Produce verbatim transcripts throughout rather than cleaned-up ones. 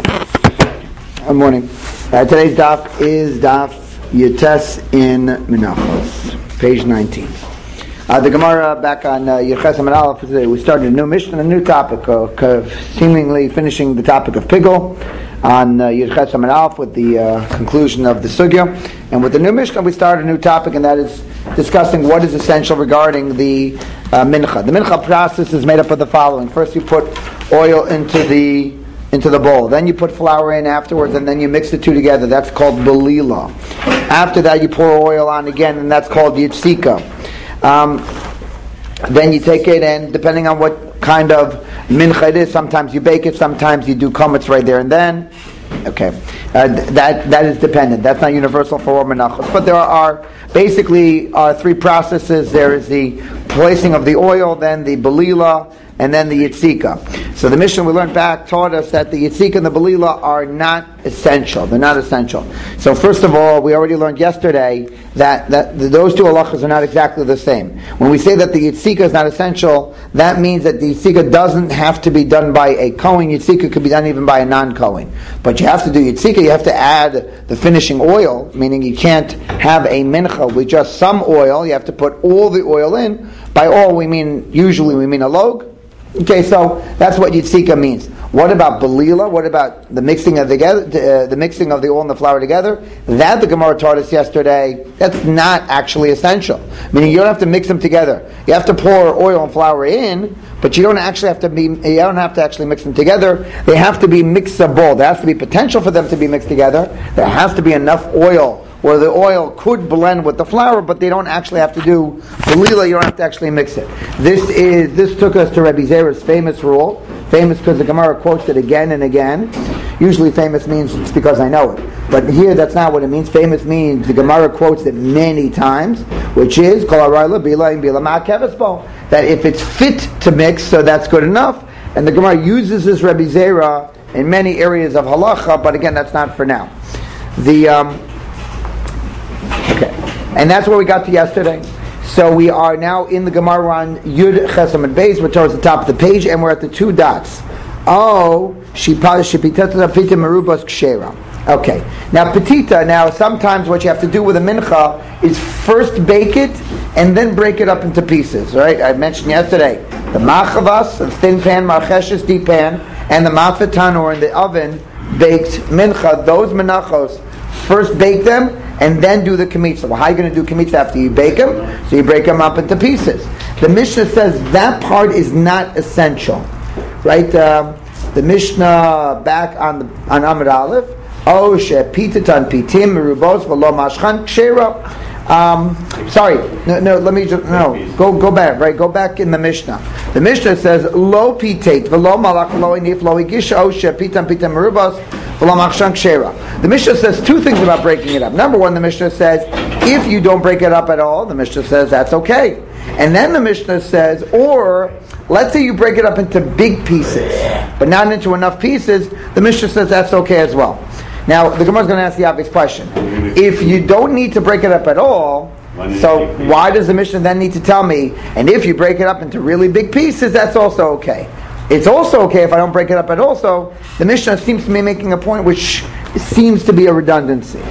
Good morning. Uh, today's daf is daf Yutes in Menachos, page nineteen. Uh, the Gemara back on uh, Yerches Amud Aleph today. We started a new mission, a new topic, uh, seemingly finishing the topic of Pigel on uh, Yerches Amud Aleph with the uh, conclusion of the sugya. And with the new mission, we started a new topic, and that is discussing what is essential regarding the uh, mincha. The mincha process is made up of the following: first, you put oil into the into the bowl. Then you put flour in afterwards, and then you mix the two together. That's called belila. After that, you pour oil on again, and that's called yitzika. Um, then you take it, and depending on what kind of mincha it is, sometimes you bake it, sometimes you do komets right there and then. Okay, uh, that that is dependent. That's not universal for all menachos. But there are basically uh, three processes. There is the placing of the oil, then the belila, and then the yitzika. So the mission we learned back taught us that the yitzika and the belila are not essential. They're not essential. So first of all, we already learned yesterday that, that those two halachas are not exactly the same. When we say that the yitzika is not essential, that means that the yitzika doesn't have to be done by a kohen. Yitzika could be done even by a non-kohen. But you have to do yitzika, you have to add the finishing oil, meaning you can't have a mincha with just some oil. You have to put all the oil in. By all, we mean, usually we mean a log. Okay, so that's what yitzika means. What about belila? What about the mixing of the uh, the mixing of the oil and the flour together? That the Gemara taught us yesterday. That's not actually essential. Meaning you don't have to mix them together. You have to pour oil and flour in, but you don't actually have to be. You don't have to actually mix them together. They have to be mixable. There has to be potential for them to be mixed together. There has to be enough oil where the oil could blend with the flour, but they don't actually have to do belila. You don't have to actually mix it. This is this took us to Rabbi Zera's famous rule. Famous because the Gemara quotes it again and again. Usually famous means it's because I know it. But here that's not what it means. Famous means the Gemara quotes it many times, which is that if it's fit to mix, so that's good enough. And the Gemara uses this Rabbi Zera in many areas of halacha, but again, that's not for now. The um, okay, and that's where we got to yesterday. So we are now in the Gemara on Yud Ches Amud Beis, which are at the top of the page, and we're at the two dots. Oh, shipitata pita merubas kshera. Okay, now petita. Now sometimes what you have to do with a mincha is first bake it and then break it up into pieces. Right? I mentioned yesterday the machavas, the thin pan, marcheshes deep pan, and the mafetan or in the oven baked mincha. Those menachos first bake them and then do the kamitza. Well, how are you going to do kamitza after you bake them? So you break them up into pieces. The Mishnah says that part is not essential, right? Um, the Mishnah back on the, on Amud Aleph. Oh, shepitatan pitim merubos v'lo mashchan kshera. Um, sorry, no, no. Let me just no. Go, go back. Right, go back in the Mishnah. The Mishnah says lo pitate v'lo malach lo inif lo igisha oh shepitam pitam merubos v'lo mashchan kshera. The Mishnah says two things about breaking it up. Number one, the Mishnah says if you don't break it up at all, the Mishnah says that's okay. And then the Mishnah says, or let's say you break it up into big pieces, but not into enough pieces, the Mishnah says that's okay as well. Now, the Gemara is going to ask the obvious question. If you don't need to break it up at all, so why does the Mishnah then need to tell me, and if you break it up into really big pieces, that's also okay? It's also okay if I don't break it up at all, so the Mishnah seems to be making a point which seems to be a redundancy.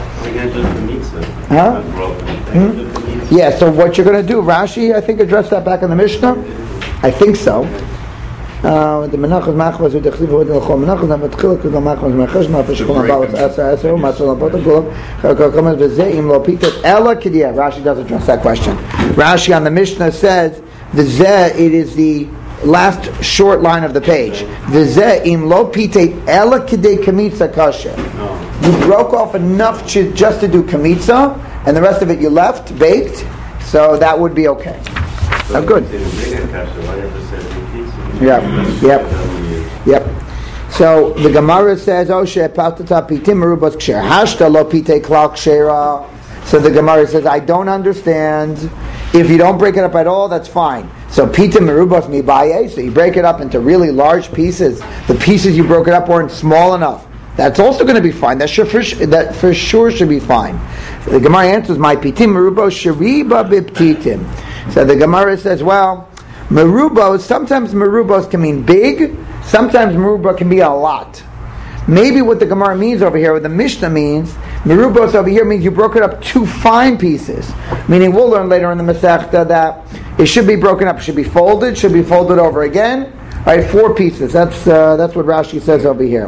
Huh? Hmm? Yeah, so what you're going to do, Rashi, I think, addressed that back in the Mishnah. I think so. Uh, the menachos machmas with the chliva with the chol menachos and matchila kol machmas mechash mafish kol abalos asa asa matzol apota kol kol kol v'zeim lo pitat ela kidia. Rashi does address that question. Rashi on the Mishnah says the zeh, it is the last short line of the page. V'zeim lo pitat ela kidei kamitza kasher. You broke off enough to, just to do kamitza, and the rest of it you left baked, so that would be okay. Oh, good. Yeah. Yep. Yep. So the Gemara says, "Oh, she'patata pitim merubas ksher hashta lo pite klal kshera." So the Gemara says, "I don't understand. If you don't break it up at all, that's fine. So pitim merubas mibaye. So you break it up into really large pieces. The pieces you broke it up weren't small enough. That's also going to be fine. That, should, for, that for sure should be fine." The Gemara answers, "My pitim merubos sheriba biptitim." So the Gemara says, "Well, merubos, sometimes merubos can mean big, sometimes meruba can be a lot. maybe what the Gemara means over here, what the Mishnah means, merubos over here means you broke it up two fine pieces. Meaning we'll learn later in the Masechta that it should be broken up, it should be folded, should be folded over again. Right, four pieces. That's uh, that's what Rashi says over here.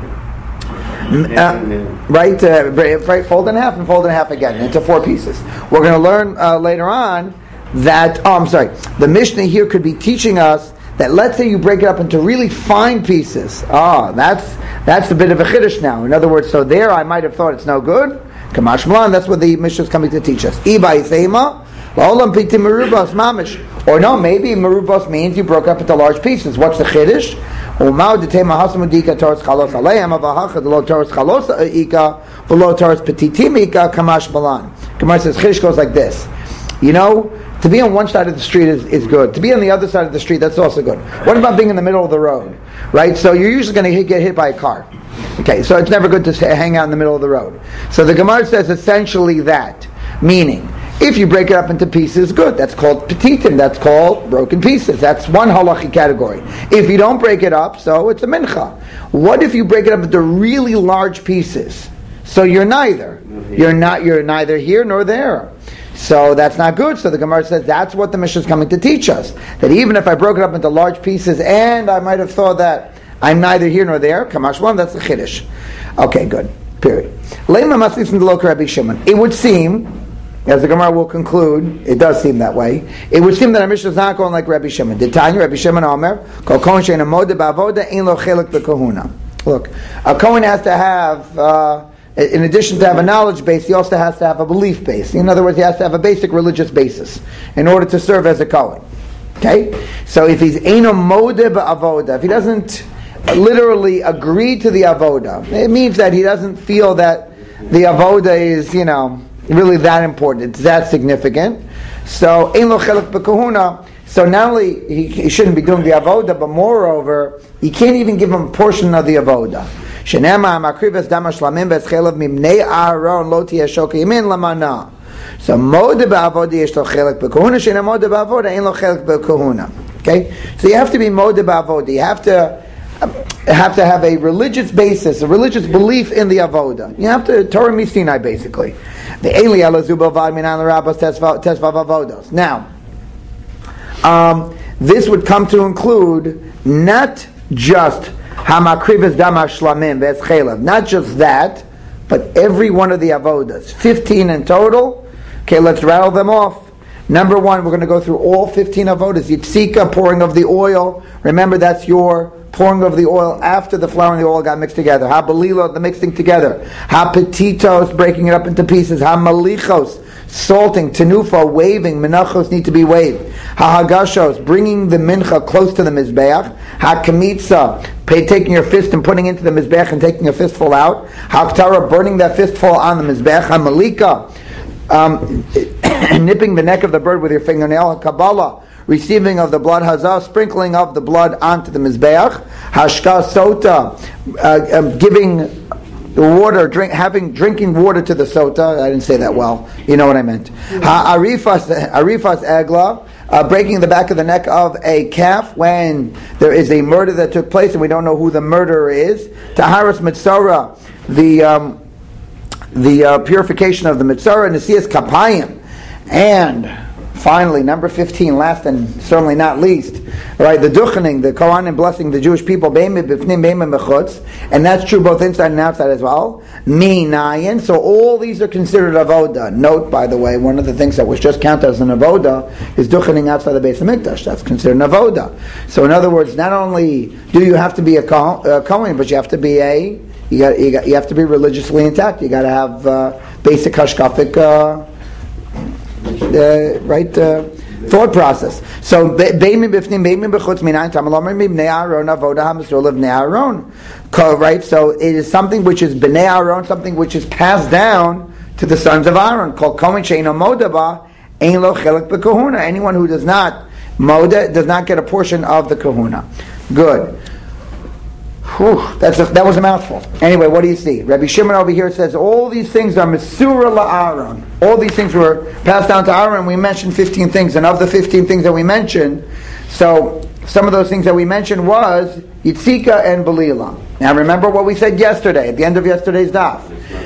Uh, right, uh, right, fold in half and fold in half again into four pieces. We're going to learn uh, later on that. Oh, I'm sorry. The Mishnah here could be teaching us that let's say you break it up into really fine pieces. Ah, that's that's a bit of a chiddush now. In other words, so there I might have thought it's no good. Kamash Malan, that's what the Mishnah is coming to teach us. Iba Isema, La'olam Pitim Merubas Mamish. Or no, maybe Merubas means you broke up into large pieces. What's the chiddush? Umau Detema Hasamudika Taurus Chalos Aleim Avahacha Lo Taurus Chalos Ika Below Taurus Petitim Ika Kamash Malan. Kamash says chiddush goes like this. You know, to be on one side of the street is, is good. To be on the other side of the street, that's also good. What about being in the middle of the road? Right? So you're usually going to get hit by a car. Okay, so it's never good to stay, hang out in the middle of the road. So the Gemara says essentially that. Meaning, if you break it up into pieces, good. That's called petitim. That's called broken pieces. That's one halachic category. If you don't break it up, so it's a mincha. What if you break it up into really large pieces? So you're neither. You're not. You're neither here nor there. So that's not good. So the Gemara says that's what the Mishnah is coming to teach us. That even if I broke it up into large pieces and I might have thought that I'm neither here nor there, Kamash one, that's the chiddush. Okay, good. Period. It would seem, as the Gemara will conclude, it does seem that way. It would seem that our Mishnah is not going like Rabbi Shimon. Did Tanya, Rabbi Shimon Omer, Kol Kohen she'ein moda ba'avoda ein lo chelik b'kahuna. Look, a Kohen has to have, uh, in addition to have a knowledge base, he also has to have a belief base. In other words, he has to have a basic religious basis in order to serve as a Kohen. Okay? So if he's eino moda ba'avoda, if he doesn't literally agree to the avoda, it means that he doesn't feel that the avoda is, you know, really that important, it's that significant. So ein lo chelik b'kahuna. So not only he, he shouldn't be doing the avoda, but moreover, he can't even give him a portion of the avoda. Shenema makrivas dama shlamim v'eschelav mimnei Aaron lo tiyeh shoka yamin lamana. So moda ba'avoda yesh lo chelik b'kahuna. Shena moda ba'avoda ein lo chelik b'kahuna. Okay, so you have to be moda ba'avoda. You have to have to have a religious basis, a religious belief in the avoda. You have to Torah misinai basically. The Eli Elazubavad Minan Rabbos Tesvav Avodos. Now, um, this would come to include not just Hamakrivas Dama Shlamim V'eschelav, not just that, but every one of the avodas, fifteen in total. Okay, let's rattle them off. Number one, we're going to go through all fifteen avodas. Yitzika, pouring of the oil. Remember, that's your pouring of the oil after the flour and the oil got mixed together. Ha belilo, the mixing together. Ha petitos, breaking it up into pieces. Ha malichos, salting. Tenufa, waving. Menachos need to be waved. Ha hagashos, bringing the mincha close to the mizbeach. Ha kamitza, taking your fist and putting into the mizbeach and taking a fistful out. Ha ktara, burning that fistful on the mizbeach. Ha malika, um, nipping the neck of the bird with your fingernail. Ha kabbalah, receiving of the blood, hazah, sprinkling of the blood onto the mizbeach, hashka sota, uh, um, giving water, drink, having drinking water to the sota. I didn't say that well. You know what I meant. Ha arifas, arifas egla, uh, breaking the back of the neck of a calf when there is a murder that took place and we don't know who the murderer is. Taharas mitzora, the um, the uh, purification of the mitzora, nesias kapayim, and finally, number fifteen, last and certainly not least, right? The duchening, the Kohanim blessing the Jewish people, and that's true both inside and outside as well. Minayin, so all these are considered avoda. Note, by the way, one of the things that was just counted as an avoda is duchening outside the Beis Hamikdash. That's considered an avoda. So, in other words, not only do you have to be a Kohen, but you have to be a you got you got you have to be religiously intact. You got to have uh, basic hashkafic. Uh, Uh, right uh, thought process. So beimim b'fnim beimim b'chutz minayin tamalomrim b'nei Aaron avoda ha'masrul of b'nei Aaron. Right. So it is something which is b'nei Aaron, something which is passed down to the sons of Aaron. Called kohen she'eino moda ba ein lo chelik b'kahuna. Anyone who does not moda does not get a portion of the kahuna. Good. Whew, that's a, that was a mouthful. Anyway, what do you see? Rabbi Shimon over here says all these things are Mesura la'Aaron. All these things were passed down to Aaron. We mentioned fifteen things, and of the fifteen things that we mentioned, so some of those things that we mentioned was Yitzika and Belila. Now remember what we said yesterday, at the end of yesterday's daf.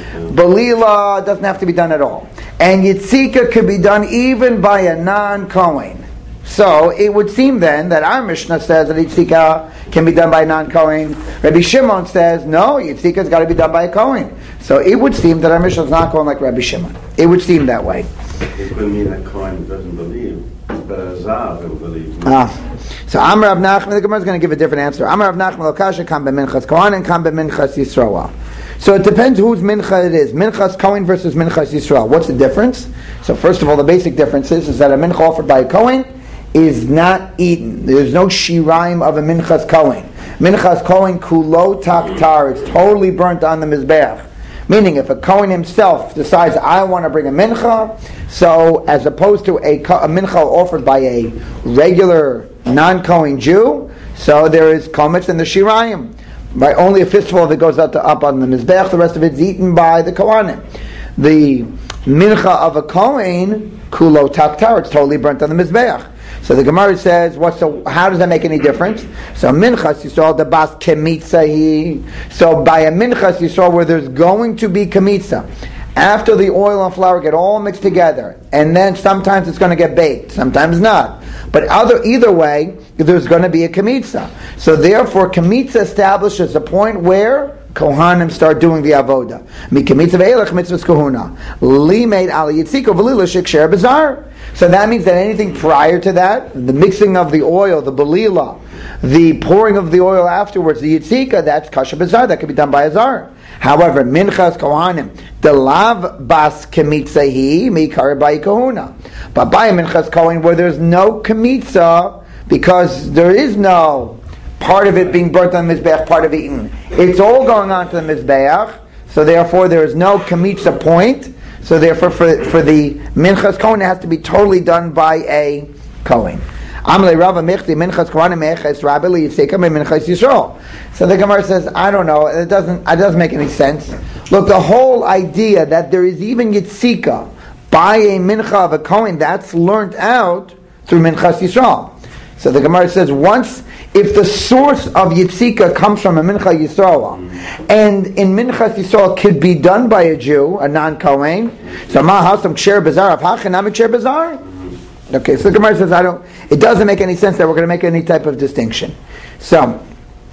Belila doesn't have to be done at all. And Yitzika could be done even by a non-Kohen. So it would seem then that our Mishnah says that Yitzika can be done by a non-Kohen. Rabbi Shimon says, no, Yitzika's got to be done by a Kohen. So it would seem that our Mishnah is not going like Rabbi Shimon. It would seem that way. It could mean that Kohen doesn't believe, but a Zav will believe. Ah. So Amar Rav Nachman, the Gemara is going to give a different answer. Amar Rav Nachman, Lokasha, Kam B'minchas Kohen, and Kam B'minchas Yisroel. So it depends whose mincha it is. Minchas Kohen versus Minchas Yisrael. What's the difference? So first of all, the basic difference is, is that a mincha offered by a Kohen is not eaten. There's no shiraim of a Minchas Kohen. Minchas Kohen kulo taktar. It's totally burnt on the mizbeach. Meaning, if a Kohen himself decides, I want to bring a mincha, so as opposed to a, a mincha offered by a regular non-Kohen Jew, so there is kometz in the shirayim. By only a fistful of it goes up, to, up on the mizbeach, the rest of it's eaten by the kohanim. The mincha of a Kohen, kulo taktar, it's totally burnt on the mizbeach. So the Gemara says, what's the, how does that make any difference? So minchas Yisrael the bas kemitzahi. So by a minchas Yisrael where there's going to be kemitza, after the oil and flour get all mixed together, and then sometimes it's going to get baked, sometimes not. But other either way, there's going to be a kemitza. So therefore, kemitza establishes a point where Kohanim start doing the avoda. Mi kemitza ve'elech mitzvahs kohuna. Li made ali yitziko v'lila shikshir bazar. So that means that anything prior to that, the mixing of the oil, the belila, the pouring of the oil afterwards, the yitzika, that's kasha bazar. That could be done by a zar. However, minchas kohanim, the lav bas kemitzahi mikar by kohuna. But by a minchas kohen where there's no kemitza, because there is no part of it being burnt on the mizbeach, part of it eaten. It's all going on to the mizbeach, so therefore there is no kemitza point. So therefore, for for the minchas kohen, it has to be totally done by a kohen. Amalei Rava Michti minchas kohanim meches Rabbi Yitzika minchas Yisrael. So the Gemara says, I don't know. It doesn't. It doesn't make any sense. Look, the whole idea that there is even Yitzika by a mincha of a kohen, that's learnt out through minchas Yisrael. So the Gemara says, once, if the source of Yitzika comes from a Mincha Yisrael, and in Minchas Yisrael could be done by a Jew, a non-Kohen, so ma hasam ksher bazar of hachanam ksher bazar. Okay, so the Gemara says, I don't, it doesn't make any sense that we're going to make any type of distinction. So,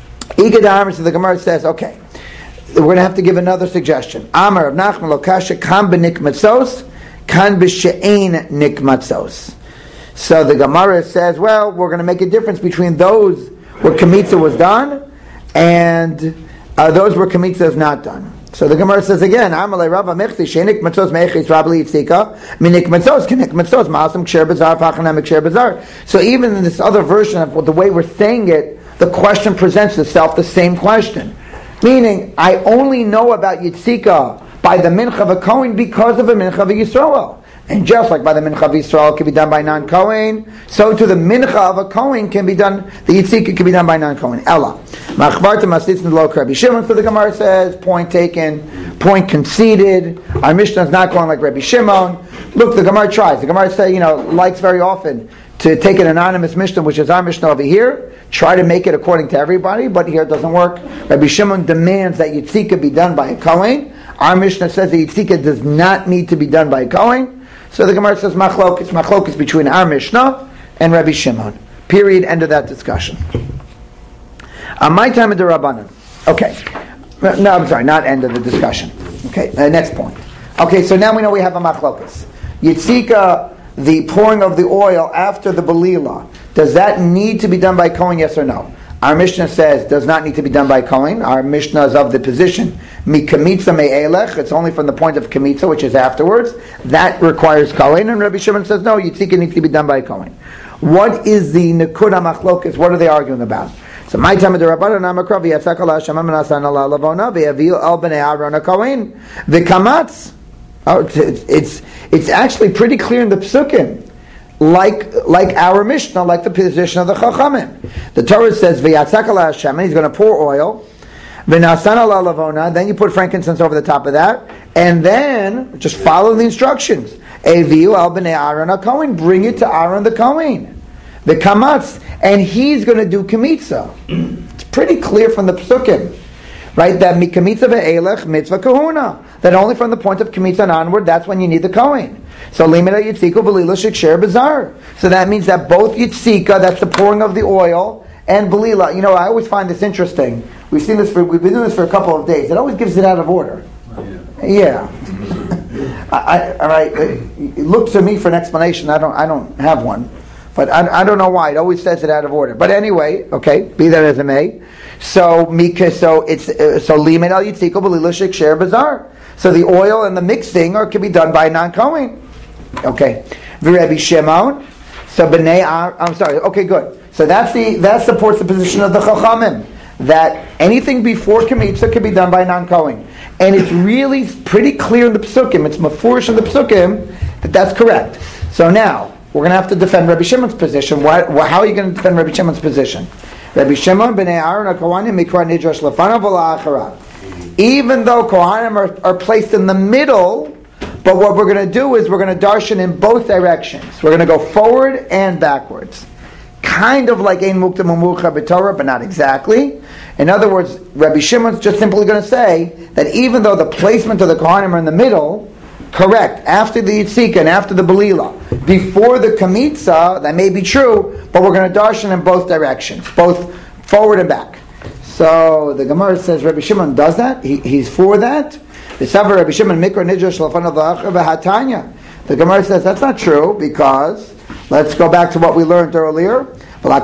Igad so the Gemara says, okay, we're going to have to give another suggestion. Amar of Nachman Lokasha, kan b'nikmatzos, kan b'she'ein nikmatzos. So the Gemara says, well, we're going to make a difference between those where Kemitza was done and uh, those where Kemitza is not done. So the Gemara says again, Amalei Rava Mechti, Shenik Matzos Mechis Rabbi Yitzika, Minik Matzos, Kinik Matzos, Ma'asam Ksher Bazar, Fachanam Ksher Bazar. So even in this other version of the way we're saying it, the question presents itself the same question. Meaning, I only know about Yitzika by the Mincha of a Kohen because of a Mincha of a Yisrael. And just like by the Mincha of Yisrael can be done by non-Kohen, so to the Mincha of a Kohen can be done, the Yitzika can be done by non-Kohen. Ella. Machvarta Masitzin Lo Rabbi Shimon, so the Gemara says, point taken, point conceded. Our Mishnah is not going like Rabbi Shimon. Look, the Gemara tries. The Gemara say, you know, likes very often to take an anonymous Mishnah, which is our Mishnah over here, try to make it according to everybody, but here it doesn't work. Rabbi Shimon demands that Yitzika be done by a Kohen. Our Mishnah says that Yitzika does not need to be done by a Kohen. So the Gemara says machlok, it's machlok between our Mishnah and Rabbi Shimon. Period. End of that discussion. On my time of the Rabbanan. Okay. No, I'm sorry, not end of the discussion. Okay, uh, next point. Okay, so now we know we have a machlokas. Yitzika, the pouring of the oil after the belila, does that need to be done by Kohen, yes or no? Our Mishnah says does not need to be done by Kohen. Our Mishnah is of the position mi kamitza me'elech. It's only from the point of kamitza, which is afterwards. That requires Kohen. And Rabbi Shimon says no, Yitzika needs to be done by Kohen. What is the nekuda machlokas? What are they arguing about? So my time of the Rabbanan Amakrav Yatzakala Shema Menasan Allah Lavona Ve'avil El Bnei Aaron Kohen V'kamatz. It's it's actually pretty clear in the psukim. Like like our Mishnah, like the position of the Chachamim. The Torah says, V'yatzakala Hashem, he's going to pour oil, V'nasan ala lavona, then you put frankincense over the top of that, and then just follow the instructions. Eviu al b'nei Aaron HaKohen, bring it to Aaron the Kohen. The kamatz, and he's going to do kemitza. It's pretty clear from the psukim. right? That mikamitza ve'elech mitzvah kahuna. That only from the point of kamitza and onward, that's when you need the Kohen. So limita yitzika belila shikshir bazar. So that means that both yitzika, that's the pouring of the oil, and belila. You know, I always find this interesting. We've seen this for, we've been doing this for a couple of days. It always gives it out of order. Yeah. yeah. I, I, all right. It looks to me for an explanation. I don't. I don't have one, but I, I don't know why. It always says it out of order. But anyway, okay. Be that as it may. So mika. So it's uh, so limin al yitzika belila shikshir bazar. So the oil and the mixing or can be done by a non-Kohen. Okay. V'Rebbi Shimon. So b'nei. I'm sorry. Okay, good. So that's the that supports the position of the Chachamim that anything before Kemitza can be done by a non-Kohen, and it's really pretty clear in the Pesukim. It's mafurish in the Pesukim that that's correct. So now we're going to have to defend Rabbi Shimon's position. Why, why, how are you going to defend Rabbi Shimon's position? Rabbi Shimon b'nei Aaron HaKohanim mikra nidrash lefanav v'la'acharav. Even though Kohanim are, are placed in the middle, but what we're going to do is we're going to darshan in both directions. We're going to go forward and backwards. Kind of like Ein Mukta Mumucha B'Torah, but not exactly. In other words, Rabbi Shimon's just simply going to say that even though the placement of the Kohanim are in the middle, correct, after the Yitzika and after the Belila, before the Kamitza, that may be true, but we're going to darshan in both directions, both forward and back. So the Gemara says Rabbi Shimon does that. He, he's for that. The Rabbi Shimon Mikra Nidrash Lafanav V'Hatanya. The Gemara says that's not true because let's go back to what we learned earlier. Um,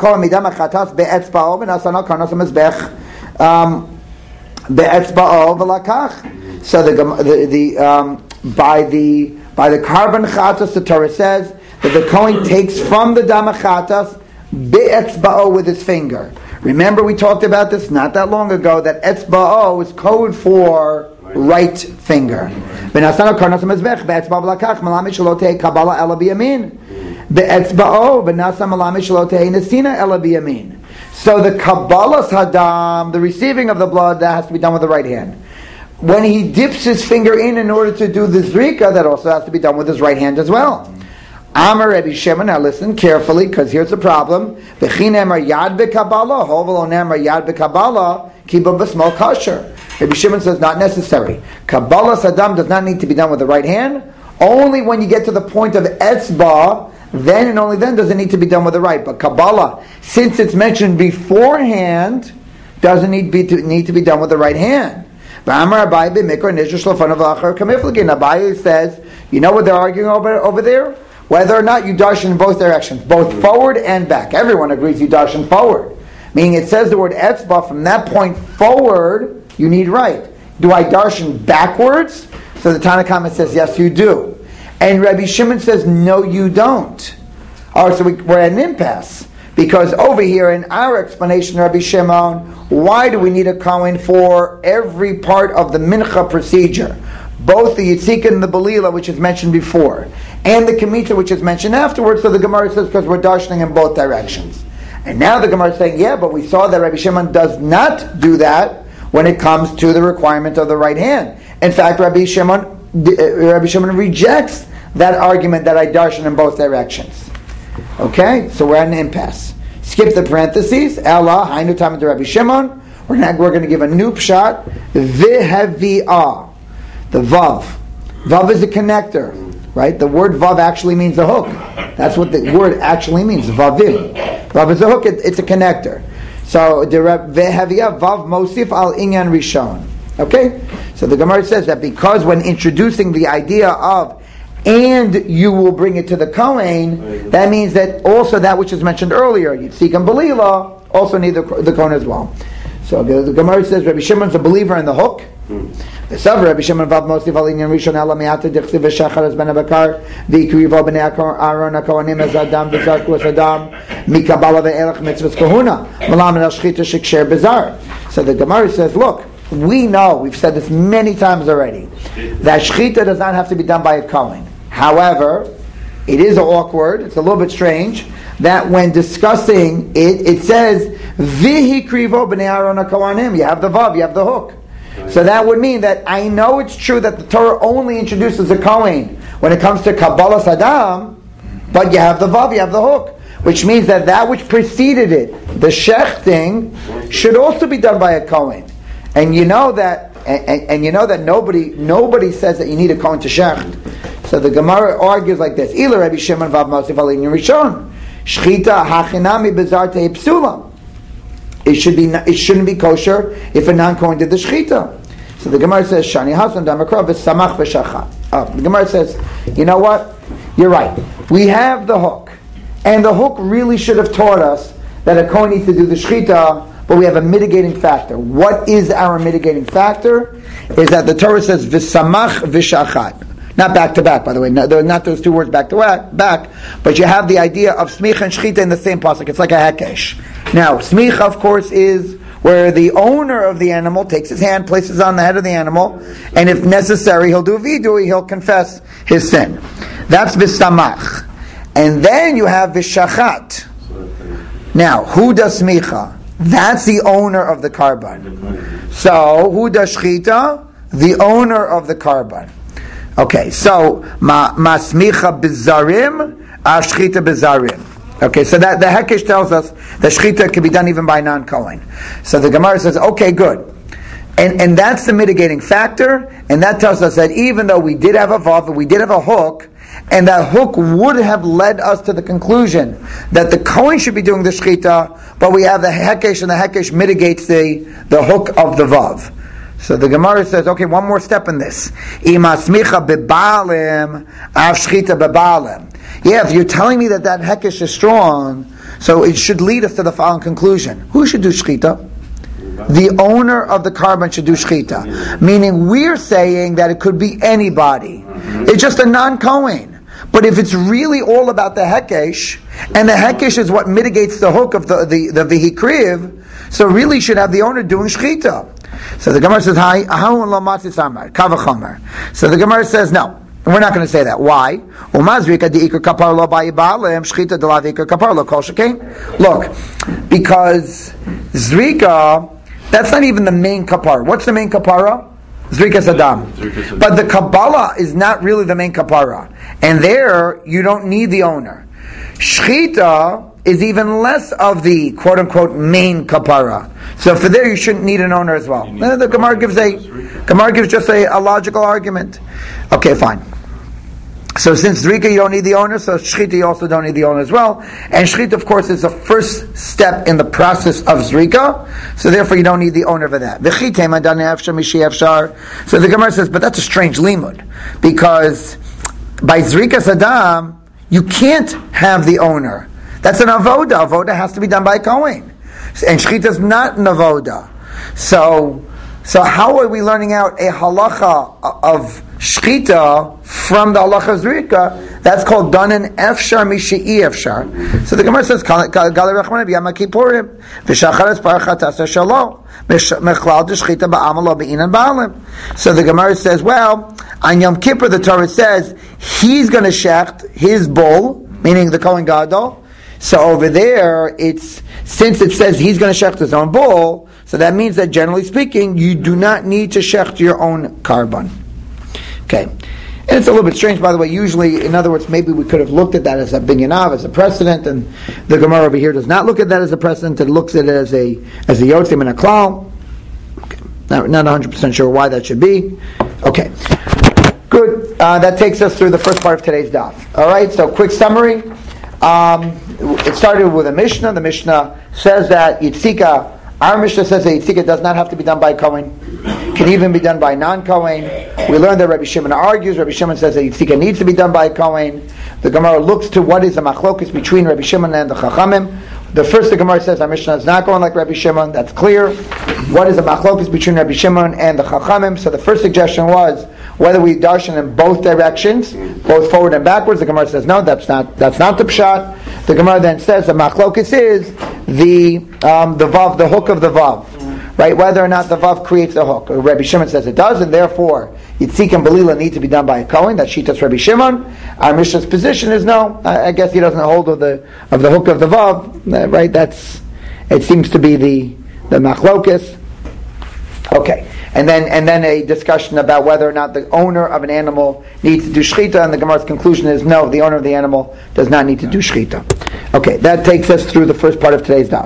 so the the, the um, by the by the carbon chatas, the Torah says that the Kohen takes from the dam chatas be'etzba'o with his finger. Remember, we talked about this not that long ago, that etzba'o is code for right finger. Be'etzba'o v'nasa malami shelo tehei nesina ela biyamin. So the kabbalas hadam, the receiving of the blood, that has to be done with the right hand. When he dips his finger in in order to do the zrika, that also has to be done with his right hand as well. Amar Rabbi Shimon, now listen carefully, because here's the problem. V'chi nemar yad b'kabbalah, hovelo nemar yad b'kabbalah, kiba b'smal kasher. Rabbi Shimon says not necessary. Kabbalah sadam does not need to be done with the right hand. Only when you get to the point of etzba, then and only then does it need to be done with the right. But Kabbalah, since it's mentioned beforehand, doesn't need, be to, need to be done with the right hand. Abaye says, you know what they're arguing over, over there? Whether or not you darshan in both directions, both forward and back. Everyone agrees you darshan forward. Meaning it says the word etzba, from that point forward, you need right. Do I darshan backwards? So the Tanna Kama says, yes, you do. And Rabbi Shimon says, no, you don't. All right, so we, we're at an impasse. Because over here in our explanation, Rabbi Shimon, why do we need a Kohen for every part of the mincha procedure? Both the Yitzika and the Belila, which is mentioned before, and the Kemitza, which is mentioned afterwards. So the Gemara says, because we're darshaning in both directions. And now the Gemara is saying, yeah, but we saw that Rabbi Shimon does not do that when it comes to the requirement of the right hand. In fact, Rabbi Shimon Rabbi Shimon rejects that argument that I darshan in both directions. Okay, so we're at an impasse. Skip the parentheses. Allah, hainu tam to Rabbi Shimon. We're going we're to give a new pshat. V'hevi'ah. The vav. Vav is a connector, right? The word vav actually means a hook. That's what the word actually means. Vavim. Vav is a hook. It, it's a connector. So the v'hevi'ah vav mosif al inyan rishon. Okay, so the Gemara says that because when introducing the idea of and you will bring it to the Kohen, that means that also that which is mentioned earlier, Yitzika and Belila, also need the, the Kohen as well. So the, the Gemara says Rabbi Shimon's a believer in the hook. The Savar Rabbi Shimon vav mosif al inyan rishon ela mi'ata dichsiv v'shachar as ben abakar v'ikrivo b'nei Aaron hakohanim as adam v'zarku as adam mikabala ve'elech mitzvahs kohuna malam el shchita shiksher bezar. So the Gemara says, look, we know, we've said this many times already, that shchita does not have to be done by a Kohen. However, it is awkward, it's a little bit strange, that when discussing it, it says, Vihi krivo b'nei Aaron hakohanim. You have the vav, you have the hook. So that would mean that I know it's true that the Torah only introduces a Kohen when it comes to Kabbalah Sadam, but you have the vav, you have the hook. Which means that that which preceded it, the shechting, should also be done by a Kohen. and you know that, and, and, and you know that nobody nobody says that you need a kohen to shecht. So the Gemara argues like this: Ila Rabbi Shimon vav Mosif alin Rishon shchita hachinami bezarte psula. It should be it shouldn't be kosher if a non-kohen did the shchita. So the Gemara says Shani Hasan Damakrav is samach v'shachat. Oh, the Gemara says, you know what? You're right. We have the hook, and the hook really should have taught us that a kohen needs to do the shchita. But we have a mitigating factor. What is our mitigating factor? Is that the Torah says v'samach v'shachat. Not back to back, by the way. No, not those two words back to back. But you have the idea of smicha and shchita in the same pasuk. It's like a hekesh. Now, smicha, of course, is where the owner of the animal takes his hand, places it on the head of the animal, and if necessary, he'll do vidui, he'll confess his sin. That's v'samach. And then you have v'shachat. Now, who does smicha? That's the owner of the karban. So, who does shchita? The owner of the karban. Okay, so, ma smicha bizarim, shchita bizarim. Okay, so that the Hekesh tells us that shchita can be done even by non-kohen. So the Gemara says, okay, good. And and that's the mitigating factor, and that tells us that even though we did have a vav, we did have a hook, and that hook would have led us to the conclusion that the kohen should be doing the shchita, but we have the hekesh, and the hekesh mitigates the, the hook of the vav. So the Gemara says, okay, one more step in this. Ima smicha bebalim, av shchita bebalim. Yeah, if you're telling me that that hekesh is strong, so it should lead us to the following conclusion. Who should do shchita? The owner of the karban should do shchita. Meaning we're saying that it could be anybody. It's just a non-kohen. But if it's really all about the hekesh, and the hekesh is what mitigates the hook of the the, the vihikriv, so really should have the owner doing shchita. So the Gemara says, "Hi, ahun lo matzis amar kavachomer." So the Gemara says, "No, we're not going to say that. Why? Look, because zrika, that's not even the main kapara. What's the main kapara? Zrika sadam. But the Kabbalah is not really the main kapara. And there, you don't need the owner. Shchita is even less of the quote-unquote main kapara. So for there, you shouldn't need an owner as well. The Gemara gives a, Gemara gives just a, a logical argument. Okay, fine. So since Zrika you don't need the owner, so Shchita you also don't need the owner as well. And Shchita, of course, is the first step in the process of Zrika, so therefore you don't need the owner for that. So the Gemara says, but that's a strange limud, because by Zrika Sadam, you can't have the owner. That's an avoda. Avoda has to be done by a kohen. And Shchita is not an avoda. So, so how are we learning out a halacha of shchita from the halacha of zrika? That's called danan efshar mishe'i efshar. So the Gemara says, "Gali rachmana b'yam kippurim v'shacharis parachat asa shalo mechlal d'shchita ba'amalo be'inan ba'alim." So the Gemara says, well, on Yom Kippur the Torah says he's going to shecht his bull, meaning the Kohen Gadol. So over there, it's since it says he's going to shecht his own bull, so that means that generally speaking, you do not need to shecht your own karban. Okay. And it's a little bit strange, by the way. Usually, in other words, maybe we could have looked at that as a binyanav, as a precedent, and the Gemara over here does not look at that as a precedent. It looks at it as a as a yotzim and a klal. Okay. Not, not one hundred percent sure why that should be. Okay. Good. Uh, that takes us through the first part of today's daf. All right, so quick summary. Um, it started with a Mishnah. The Mishnah says that Yitzika, our Mishnah says that Yitzika does not have to be done by Kohen. Can even be done by non-Kohen. We learned that Rabbi Shimon argues. Rabbi Shimon says that Yitzika needs to be done by a Kohen. The Gemara looks to what is the machlokus between Rabbi Shimon and the Chachamim. The first the Gemara says our Mishnah is not going like Rabbi Shimon. That's clear. What is the machlokus between Rabbi Shimon and the Chachamim? So the first suggestion was whether we darshan in both directions, both forward and backwards. The Gemara says no, that's not that's not the pshat. The Gemara then says the machlokus is the um, the vav, the hook of the vav, right? Whether or not the vav creates the hook. Rabbi Shimon says it does, and therefore Yitzik and Belila need to be done by a Kohen. That's Shitas Rabbi Shimon. Our Mishnah's position is no. I, I guess he doesn't hold of the of the hook of the vav, right? That's it seems to be the the machlokus. Okay. And then, and then a discussion about whether or not the owner of an animal needs to do shchita, and the Gemara's conclusion is no, the owner of the animal does not need to do shchita. Okay, that takes us through the first part of today's daf.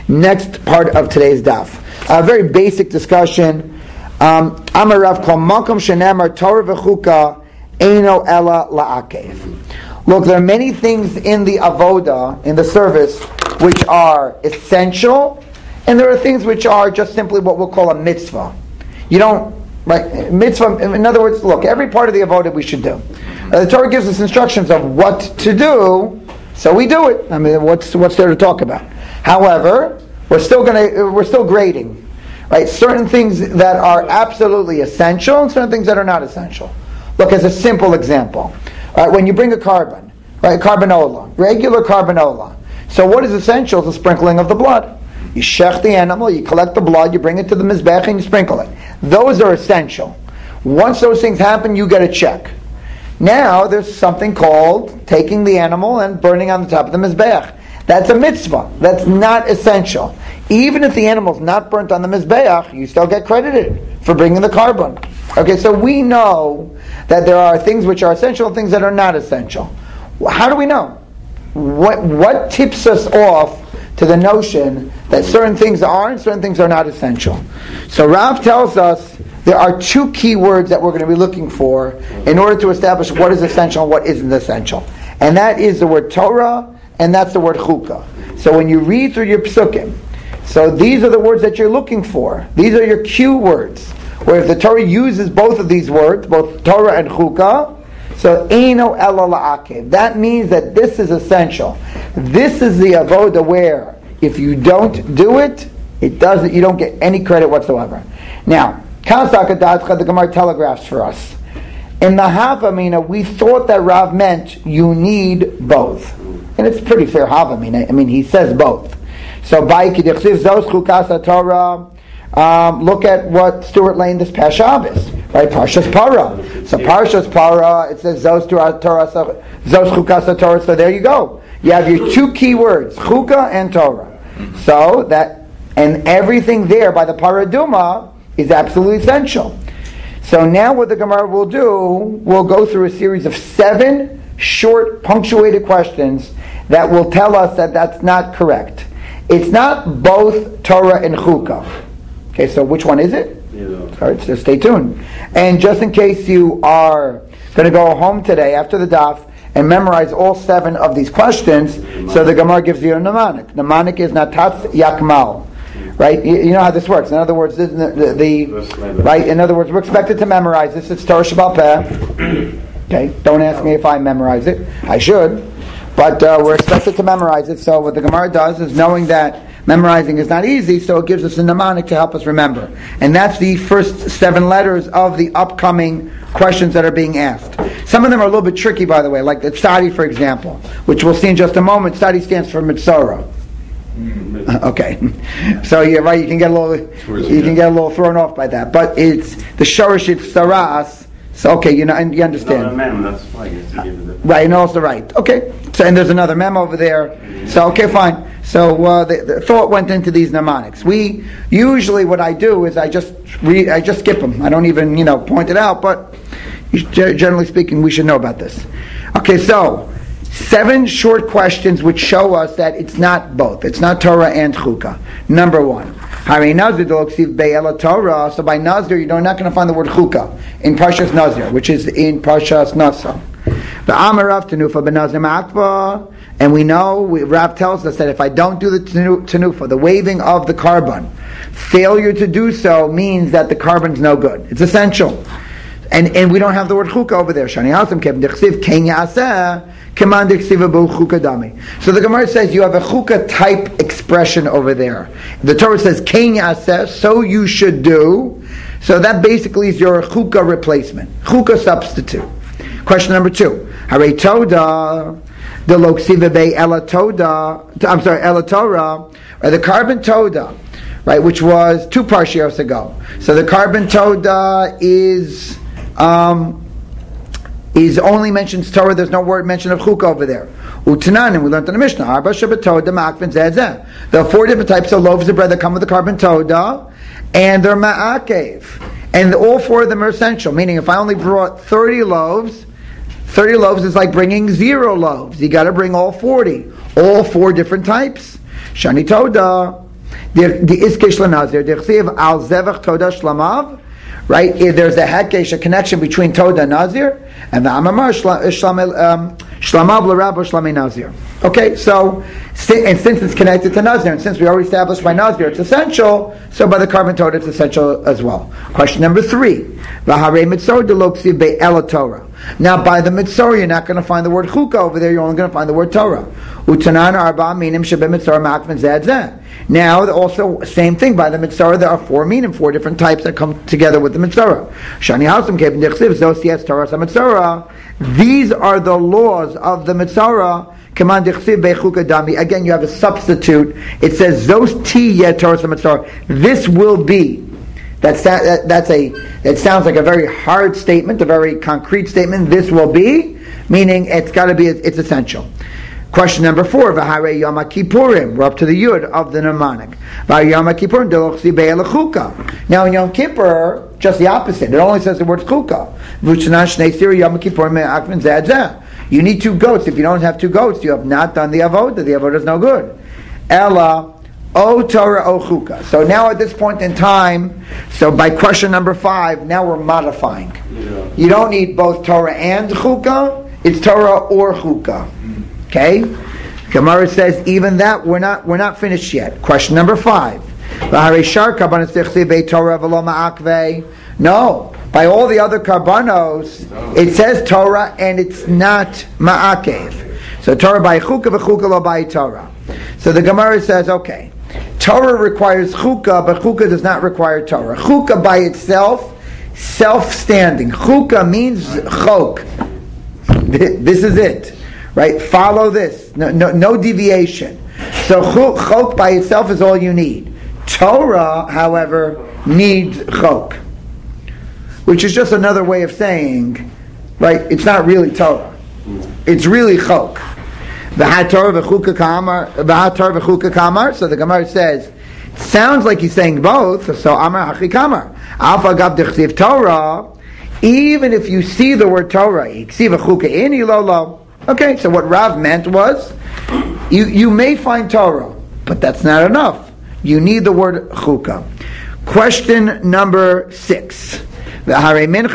next part of today's daf. A very basic discussion. Um, Amar Rav kol makom shenemar Torah v'chuka eino ela la'akev. Look, there are many things in the avoda, in the service, which are essential, and there are things which are just simply what we'll call a mitzvah. You don't, right? Mitzvah, in other words, look, every part of the avoda we should do. Uh, the Torah gives us instructions of what to do, so we do it. I mean, what's what's there to talk about? However, we're still gonna we're still grading, right? Certain things that are absolutely essential, and certain things that are not essential. Look, as a simple example, right? When you bring a carbon, right, carbanola, regular carbanola. So, what is essential? The sprinkling of the blood. You shech the animal, you collect the blood, you bring it to the mizbech, and you sprinkle it. Those are essential. Once those things happen, you get a check. Now, there's something called taking the animal and burning on the top of the mizbeach. That's a mitzvah. That's not essential. Even if the animal's not burnt on the mizbeach, you still get credited for bringing the carbon. Okay, so we know that there are things which are essential and things that are not essential. How do we know? What what tips us off to the notion that certain things are and certain things are not essential? So Rav tells us there are two key words that we're going to be looking for in order to establish what is essential and what isn't essential. And that is the word Torah, and that's the word Chukah. So when you read through your psukim, so these are the words that you're looking for. These are your cue words. Where if the Torah uses both of these words, both Torah and Chukah, so Eino Ela La'akev. That means that this is essential. This is the avoda where if you don't do it, it doesn't. You don't get any credit whatsoever. Now, the Gemara telegraphs for us. In the Havamina, we thought that Rav meant you need both. And it's pretty fair Havamina. I mean, he says both. So, Torah. Um, look at what Stuart Lane this past Shabbos, right? Parshas Para. So Parshas Para, it says Zos Torah, Zos Chukas Torah. So there you go. You have your two key words, Chukah and Torah. So that, and everything there by the Paraduma is absolutely essential. So now what the Gemara will do, we'll go through a series of seven short punctuated questions that will tell us that that's not correct. It's not both Torah and Chukah. Okay, so which one is it? Yeah. All right, so stay tuned. And just in case you are going to go home today after the daf and memorize all seven of these questions, so the Gemara gives you a mnemonic. Mnemonic is natatz yakmal. Right? You, you know how this works. In other words, the, the, the right. In other words, we're expected to memorize this. It's Torah Sheba'al Peh. Okay, don't ask me if I memorize it. I should, but uh, we're expected to memorize it. So what the Gemara does is, knowing that memorizing is not easy, so it gives us a mnemonic to help us remember. And that's the first seven letters of the upcoming questions that are being asked. Some of them are a little bit tricky, by the way, like the Tzadi, for example, which we'll see in just a moment. Tzadi stands for Mitzora. Okay, so you're right. You can get a little, you can get a little thrown off by that, but it's the Shorish Saras. So okay, you know, and you understand. No, mem, that's why you have to give it. Right, and also right. Okay, so and there's another mem over there. So okay, fine. So uh, the, the thought went into these mnemonics. We usually what I do is I just read, I just skip them. I don't even you know point it out. But generally speaking, we should know about this. Okay, so seven short questions which show us that it's not both. It's not Torah and Chukah. Number one. Hari Nazir Doloksiv Be'ela Torah. So by Nazir, you're not going to find the word Chukah in Parshas Nazir, which is in Parshas Nasa. The Amarav Tenufa Benazir Ma'akva. And we know, we, Rav tells us that if I don't do the Tenufa, the waving of the carbon, failure to do so means that the carbon's no good. It's essential. And and we don't have the word Chukah over there. Shani Hasam Kevin Dechsiv Ken Yaseh. So the Gemara says you have a chukah type expression over there. The Torah says Ken Yaseh, so you should do. So that basically is your chukah replacement, chukah substitute. Question number two: Hare Toda, the loksiva be ela Toda. I'm sorry, ela Torah, or the carbon Toda, right? Which was two parshios ago. So the carbon Toda is. Um, Is only mentions Torah. There's no word mention of Chukah over there. Utanan, and we learned in the Mishnah. Arba Shabbat Ma'akvin Zezeh. There are four different types of loaves of bread that come with the carbon Toda, and they're Ma'akev. And all four of them are essential. Meaning, if I only brought thirty loaves, thirty loaves is like bringing zero loaves. You got to bring all forty, all four different types. Shani Toda, the Iskish Lanazir, the Chsiv Al Zevach Toda Shlamav, right? There's a Hekesh, a connection between Toda and Nazir, and the Amamar Shlamav L'Rabba Shlamei Nazir. Okay, so, and since it's connected to Nazir, and since we already established by Nazir it's essential, so by the carbon Toda it's essential as well. Question number three. V'harei Mitzor D'lo Ksiv Be'el Torah. Now, by the Mitzor, you're not going to find the word Chukah over there, you're only going to find the word Torah. Utanan Arba Minim Shebe Mitzor Ma'akven Zed Zed. Now, also, same thing, by the Mitzorah, there are four meaning, four different types that come together with the Mitzorah. Shani Hasim Kevin Dechsiv, Zosias Torah Mitzorah. These are the laws of the Mitzorah. Command Dechsiv Bechuka Dami. Again, you have a substitute. It says, Zos Ti Yet Torah Mitzorah. This will be. That's, that, that's a, it sounds like a very hard statement, a very concrete statement. This will be, meaning it's got to be, it's essential. Question number four, V'harei Yom Kippurim. We're up to the Yud of the mnemonic. V'harei Yom Kippurim D'lochsi Be'elachuka. Now in Yom Kippur, just the opposite. It only says the word Chuka. V'utznan Shnei Siri Yom Kippurim Me'akven Zeh Zeh. You need two goats. If you don't have two goats, you have not done the avodah. The avodah is no good. Ella O Torah O Chuka. So now at this point in time, so by question number five, now we're modifying. Yeah. You don't need both Torah and Chuka. It's Torah or Chuka. Okay? Gemara says even that we're not we're not finished yet. Question number five. No. By all the other karbanos, it says Torah and it's not ma'akev. So Torah by chukah v'chukah lo by Torah. So the Gemara says, okay, Torah requires chukah, but chukah does not require Torah. Chukah by itself, self-standing. Chukah means chok. This is it. Right? Follow this. No, no, no deviation. So chok by itself is all you need. Torah, however, needs chok. Which is just another way of saying, right, it's not really Torah. It's really chok. V'hat Torah v'chuka kamar, v'hat Torah v'chuka kamar. So the Gemara says, it sounds like he's saying both, so amar hachi kamar. Alpha gav dechsiv Torah, even if you see the word Torah, yiksiv v'chuka ini lo lo. Okay, so what Rav meant was, you, you may find Torah, but that's not enough. You need the word chukah. Question number six. So the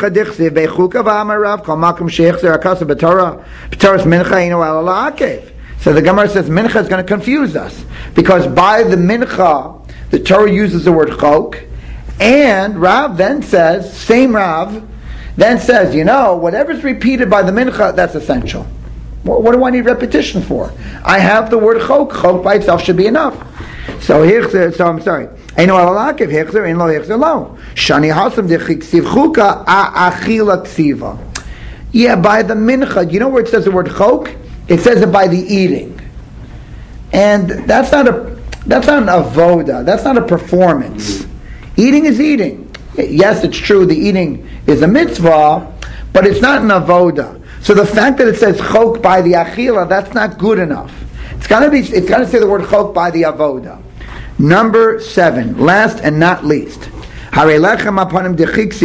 Gemara says mincha is going to confuse us, because by the mincha, the Torah uses the word chok, and Rav then says, same Rav, then says, you know, whatever's repeated by the mincha, that's essential. What do I need repetition for? I have the word chok. Chok by itself should be enough. So here, so I'm sorry. Eino alalakiv hechzer, ein lo hechzer lo. Shani hasam dechiksiv chuka achila ksiva. Yeah, by the mincha. You know where it says the word chok? It says it by the eating, and that's not a that's not an avoda. That's not a performance. Eating is eating. Yes, it's true. The eating is a mitzvah, but it's not an avoda. So the fact that it says chok by the achila, that's not good enough. It's got to be. It's got to say the word chok by the avoda. Number seven, last and not least. The lechem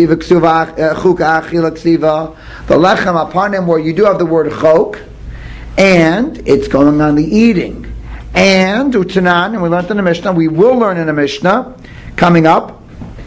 apanim, where you do have the word chok, and it's going on the eating. And utanan, and we learned in the Mishnah. We will learn in the Mishnah coming up.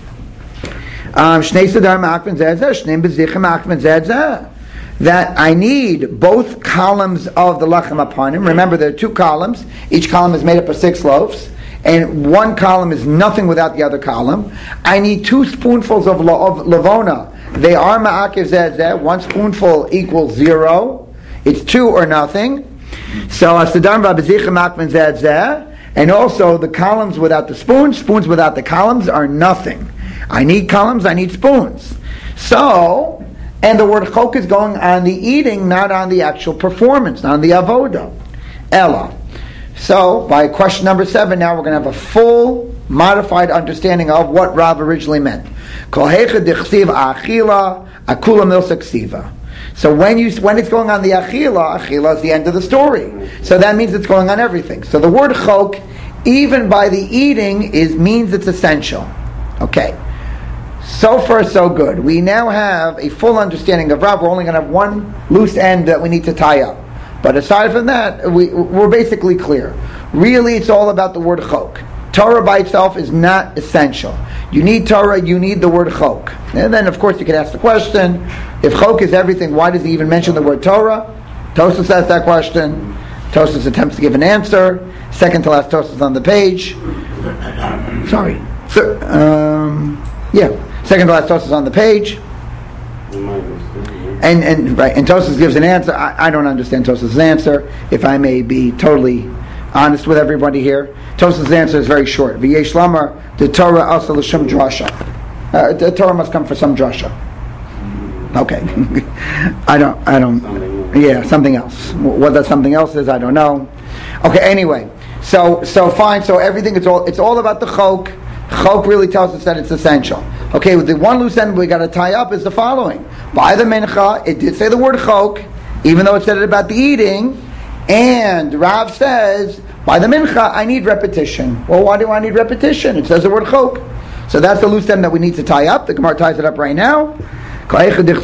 Shnei sedar ma'akven zeh zeh, shnei bezichem ma'akven zeh zeh. That I need both columns of the lechem apanim. Remember, there are two columns. Each column is made up of six loaves, and one column is nothing without the other column. I need two spoonfuls of, lo- of lavona. They are ma'akev zeh zeh. One spoonful equals zero. It's two or nothing. So asadam ba'bezichem ma'akven zeh zeh. And also the columns without the spoons, spoons without the columns are nothing. I need columns. I need spoons. So. And the word chok is going on the eating, not on the actual performance, not on the avoda. Ella. So, by question number seven, now we're going to have a full, modified understanding of what Rav originally meant. Kol hecha dechsiv achila, akula milsa ksiva. So when you when it's going on the achila, achila is the end of the story. So that means it's going on everything. So the word chok, even by the eating, is means it's essential. Okay. So far, so good. We now have a full understanding of Rav. We're only going to have one loose end that we need to tie up. But aside from that, we, we're basically clear. Really, it's all about the word chok. Torah by itself is not essential. You need Torah, you need the word chok. And then, of course, you could ask the question, if chok is everything, why does he even mention the word Torah? Tosfos asks that question. Tosfos attempts to give an answer. Second to last Tosfos on the page. Sorry. So, um, yeah. Second to last Tosfos on the page. And and right, and Tosfos gives an answer. I, I don't understand Tosfos' answer, if I may be totally honest with everybody here. Tosfos' answer is very short. V'yesh lamar, the Torah asa l'shem drasha. Uh, the Torah must come for some drasha. Okay. I don't, I don't, yeah, something else. What that something else is, I don't know. Okay, anyway. So, so fine, so everything, it's all, it's all about the chok. Chok really tells us that it's essential. Okay, with the one loose end we got to tie up is the following. By the mincha, it did say the word chok, even though it said it about the eating, and Rav says, by the mincha, I need repetition. Well, why do I need repetition? It says the word chok. So that's the loose end that we need to tie up. The Gemara ties it up right now. Okay? By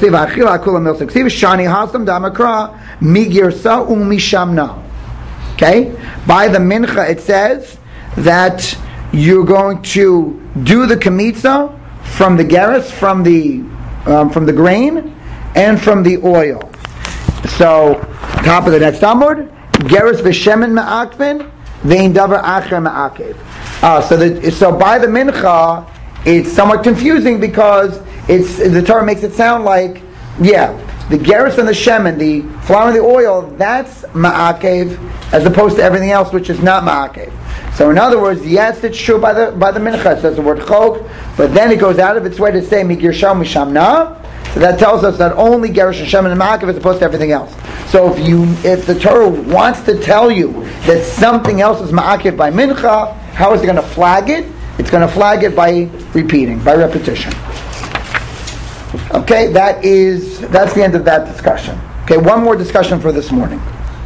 the mincha, it says that you're going to do the kamitza from the geras, from the um, from the grain, and from the oil. So, top of the next amud, geras v'shemen ma'akvin, ve'in davar acher ma'akev. Uh, so, the, so by the mincha, it's somewhat confusing because it's the Torah makes it sound like, yeah, the geras and the shemen, the flour and the oil, that's ma'akev, as opposed to everything else which is not ma'akev. So in other words, yes, it's true by the by the mincha, it says the word chok, but then it goes out of its way to say migir sham mishamna. So that tells us that only gerish and shemen and ma'akev as opposed to everything else. So if you if the Torah wants to tell you that something else is ma'akev by mincha, how is it going to flag it? It's going to flag it by repeating, by repetition. Okay, that is that's the end of that discussion. Okay, one more discussion for this morning.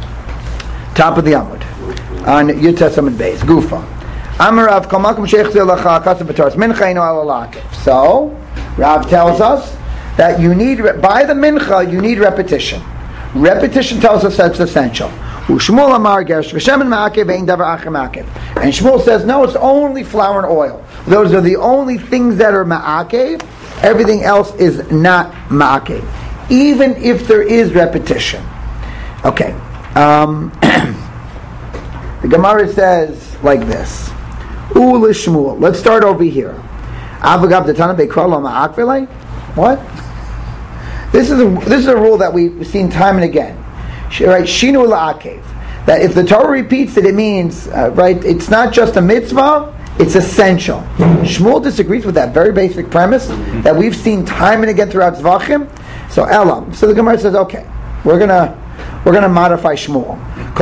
Top of the Amud on Yud Testament base, Gufa. Amarav Kamakum Sheikh Zilacha Kasav B'Toras Mincha Ino Alalakev. So Rav tells us that you need by the mincha you need repetition. Repetition tells us that's essential. Shmuel Amar Gersh V'Shemen Ma'akev Ein Davar Acher Ma'akev. And Shmuel says no, it's only flour and oil. Those are the only things that are ma'akev. Everything else is not ma'akev, even if there is repetition. Okay. Um, the Gemara says like this. Ula Shmuel. Let's start over here. Avagav Datana Beikra Lo Ma'akvelei. What? This is a this is a rule that we've seen time and again. Right? Shinu la'akev. That if the Torah repeats it, it means uh, right. It's not just a mitzvah. It's essential. Shmuel disagrees with that very basic premise that we've seen time and again throughout Zvachim. So Elam. So the Gemara says, okay, we're gonna we're gonna modify Shmuel.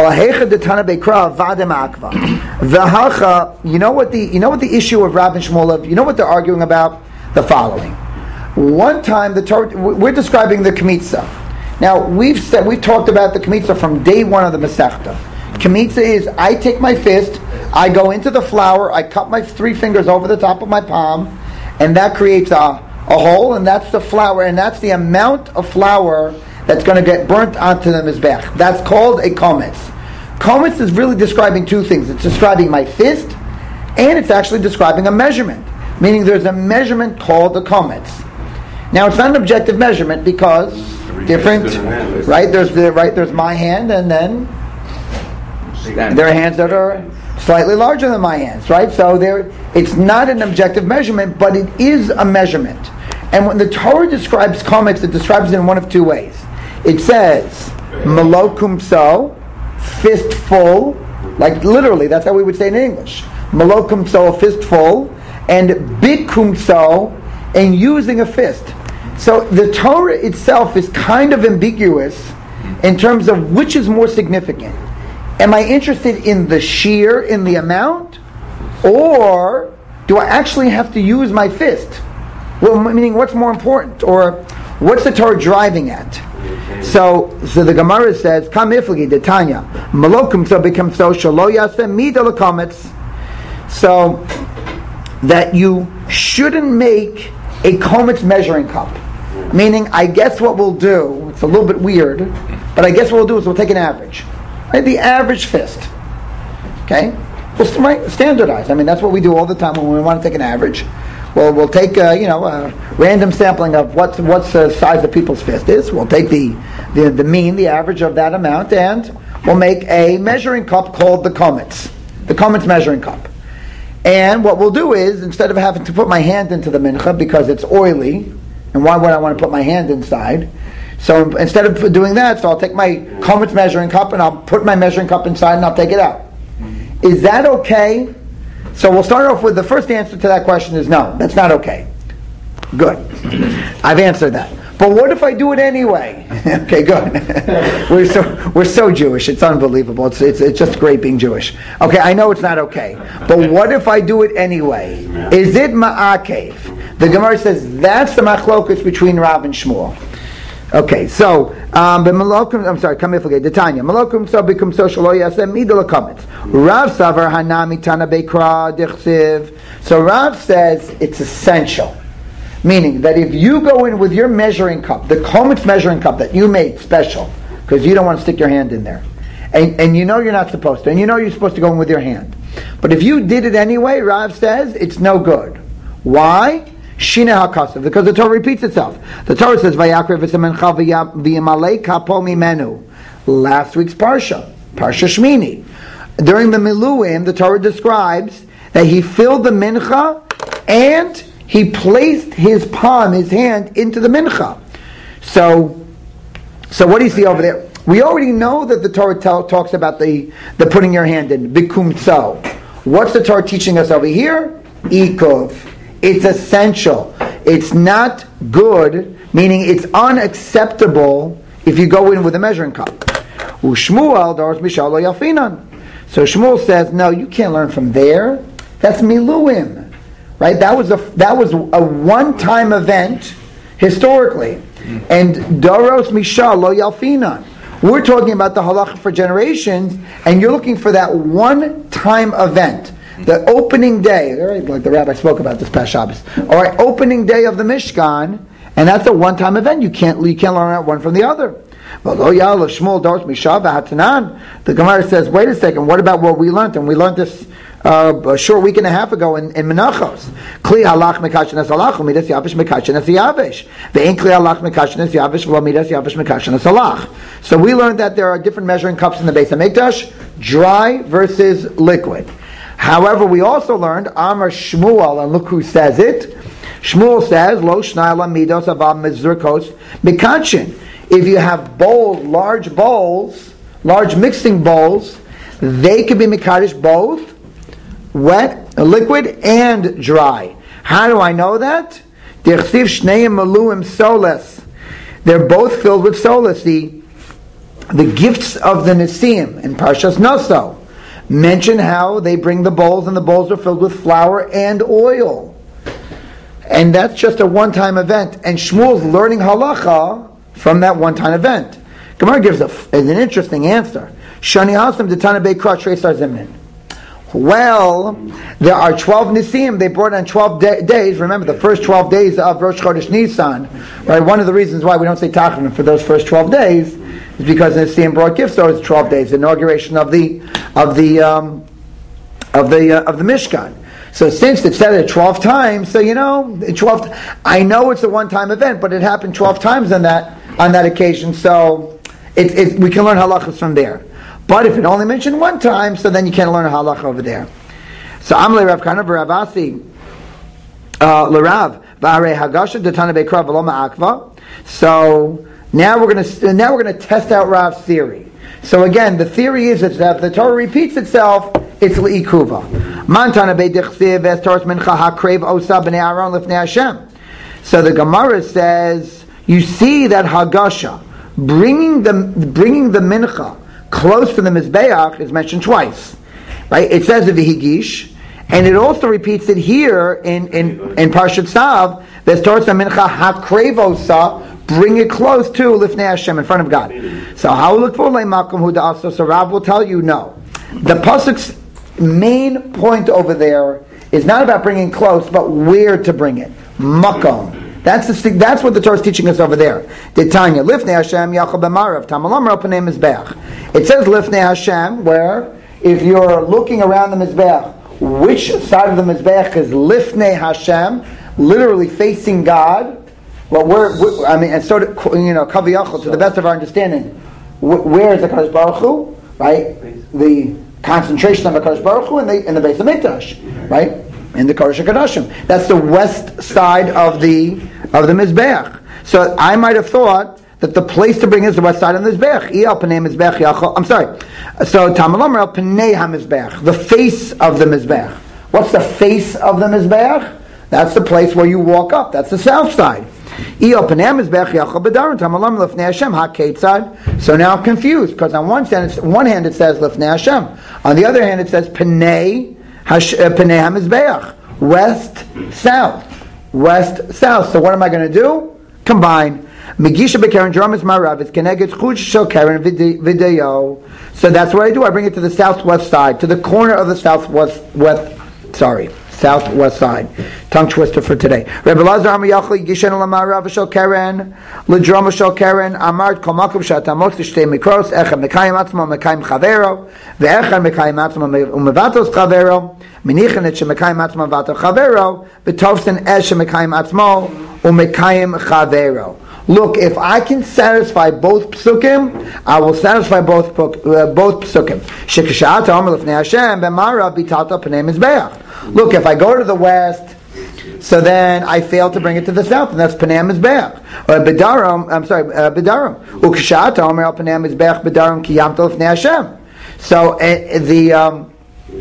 You know what the you know what the issue of Rav and Shmuel of you know what they're arguing about? The following. One time the Torah, we're describing the Kmitza. Now we've said we've talked about the Kmitza from day one of the Masechta. Kmitza is I take my fist, I go into the flour, I cut my three fingers over the top of my palm, and that creates a, a hole, and that's the flour, and that's the amount of flour that's going to get burnt onto the mizbech. That's called a kometz. Kometz is really describing two things. It's describing my fist, and it's actually describing a measurement. Meaning there's a measurement called a kometz. Now it's not an objective measurement because different, right? There's the right. There's my hand, and then there are hands that are slightly larger than my hands, right? So there, it's not an objective measurement, but it is a measurement. And when the Torah describes kometz, it describes it in one of two ways. It says malokum so, fistful, like literally. That's how we would say it in English. Malokum so, a fistful, and bikum so, and using a fist. So the Torah itself is kind of ambiguous in terms of which is more significant. Am I interested in the sheer, in the amount, or do I actually have to use my fist? Well, meaning what's more important, or what's the Torah driving at? So, so the Gemara says, "Kam iflagi detanya malokum so becomes so shalo yasem mida lekametz." So that you shouldn't make a kometz measuring cup. Meaning, I guess what we'll do, it's a little bit weird, but I guess what we'll do is we'll take an average. Right? The average fist. Okay? Well, right, standardize. I mean, that's what we do all the time when we want to take an average. Well, we'll take uh, you know a random sampling of what's what's the size of people's fist is. We'll take the, the the mean, the average of that amount, and we'll make a measuring cup called the Kometz, the Kometz measuring cup. And what we'll do is, instead of having to put my hand into the mincha because it's oily, and why would I want to put my hand inside? So instead of doing that, so I'll take my Kometz measuring cup and I'll put my measuring cup inside and I'll take it out. Is that okay? So we'll start off with the first answer to that question is no, that's not okay. Good. I've answered that. But what if I do it anyway? Okay, good. we're so we're so Jewish. It's unbelievable. It's, it's it's just great being Jewish. Okay, I know it's not okay. But what if I do it anyway? Is it ma'akev? The Gemara says that's the machlokus between Rav and Shmuel. Okay, so um, but Malokum, I'm sorry, come here, forget the Tanya. Malokum so become social yasem midol comments. Rav savar hanami tana bekra dichsiv. So Rav says it's essential, meaning that if you go in with your measuring cup, the Kometz measuring cup that you made special, because you don't want to stick your hand in there, and and you know you're not supposed to, and you know you're supposed to go in with your hand, but if you did it anyway, Rav says it's no good. Why? Shina HaKasav, because the Torah repeats itself. The Torah says, Vayakrev v'semencha v'yamalei kapo mimenu. Last week's Parsha, Parsha Shmini. During the Miluim, the Torah describes that he filled the mincha and he placed his palm, his hand, into the mincha. So, so what do you see over there? We already know that the Torah tell, talks about the, the putting your hand in, bikum tzo. What's the Torah teaching us over here? Ikov. It's essential. It's not good, meaning it's unacceptable if you go in with a measuring cup. Ushmuel doros mishal lo yalfinan. So Shmuel says, no, you can't learn from there. That's miluim, right? That was a that was a one-time event historically, and doros mishal lo yalfinan. We're talking about the halacha for generations, and you're looking for that one-time event. The opening day, right, like the rabbi spoke about this past Shabbos. All right, opening day of the Mishkan, and that's a one-time event. You can't you can't learn out one from the other. The Gemara says, wait a second, what about what we learned? And we learned this uh, a short week and a half ago in, in Menachos. Kli halach mekashenes halach, umidas yavish mekashenes yavish. Ve'en kli halach mekashenes yavish, v'umidas yavish mekashenes halach. So we learned that there are different measuring cups in the Beis HaMikdash, dry versus liquid. However, we also learned Amar Shmuel, and look who says it. Shmuel says, Lo shnai lamidos avam mezurkos mikachin. If you have bowls, large bowls, large mixing bowls, they can be mikadosh both wet, liquid, and dry. How do I know that? Dichsiv shneim maluim solas. They're both filled with solas. The the gifts of the Nisim in Parshas Naso mention how they bring the bowls, and the bowls are filled with flour and oil. And that's just a one-time event. And Shmuel's learning halacha from that one-time event. Gemara gives a, an interesting answer. Shani Hasam Ditana Beikra Tresar Zimnin. Well, there are twelve Nisim. They brought on twelve da- days. Remember, the first twelve days of Rosh Chodesh Nisan. Right? One of the reasons why we don't say Tachanun for those first twelve days is because Nisim brought gifts. So it's twelve days, the inauguration of the of the um, of the uh, of the Mishkan. So since it said it twelve times, so you know, twelve. I know it's a one-time event, but it happened twelve times on that on that occasion. So it, it, we can learn halachas from there. But if it only mentioned one time, so then you can't learn a halacha over there. So Amalei Rav Kana v'Ravasi l'Rav v'Arei Hagasha D'Tana Beikra v'Lo Ma'akva. So now we're going to now we're going to test out Rav's theory. So again, the theory is that if the Torah repeats itself, it's li'ikuva. Mantana beidichsiv es Torah mincha hakrev osa b'nei Aaron lifnei Hashem. So the Gemara says, you see that Hagasha bringing the bringing the mincha close to the Mizbeach is mentioned twice, right? It says the Vihigish, and it also repeats it here in in, in Parshat Tzav. There's Torah mincha hakrevosa, bring it close to Lifnei Hashem, in front of God. So how look for Makom Huda also? So Rav will tell you no. The pasuk's main point over there is not about bringing close, but where to bring it. Makom. That's the, that's what the Torah is teaching us over there. Tanya Lifnei Hashem Yachal B'Marav Tamalam Ropanem Mizbeach. It says Lifnei Hashem where if you're looking around the Mizbeach, which side of the Mizbeach is Lifnei Hashem, literally facing God? Well, we're, I mean, and so, to, you know, Kaviyachal, to the best of our understanding, where is the Kadosh Baruch Hu? Right? The concentration of the Kadosh Baruch Hu in the, in the Beis HaMikdash, right? In the Kodesh HaKadoshim. That's the west side of the of the Mizbeach. So I might have thought that the place to bring is the west side of the Mizbeach. I'm sorry. So Tamalam El Pnei HaMizbeach, the face of the Mizbeach. What's the face of the Mizbeach? That's the place where you walk up. That's the south side. So now I'm confused, because on one hand, one hand it says Lifnei Hashem. On the other hand it says Pnei HaMizbeach. West, south. West, south. So what am I going to do? Combine. Megisha Bekaren Drum is Marav. It's Keneged Chuch Shel Karen Video. So that's what I do. I bring it to the southwest side, to the corner of the southwest, west, sorry, southwest side. Tongue twister for today. Rebbe Lazar Amayachli Gishen Lamarav Shel Karen Ledrum Shel Karen Amart Kol Makom Shatamot Shtei Mikros Echad Mekayim Atzmo Mekayim Chavero Ve'echad Mekayim Atzmo Umevatos Chavero Minichan Et Shemekayim Atzmo Vato Chavero Betovsen Es Shemekayim Atzmo Umekayim Chavero. Look, if I can satisfy both psukim, I will satisfy both uh, both psukim. Shekishata Omer Lefnei Hashem B'Marav Bitata Pnei Mizbeach. Look, if I go to the west, so then I fail to bring it to the south, and that's Pnei Mizbeach. Or B'Daram, I'm sorry, uh, B'Daram. Ukishata Omer El Pnei Mizbeach B'Daram Kiyamta Lefnei Hashem. So uh, the um,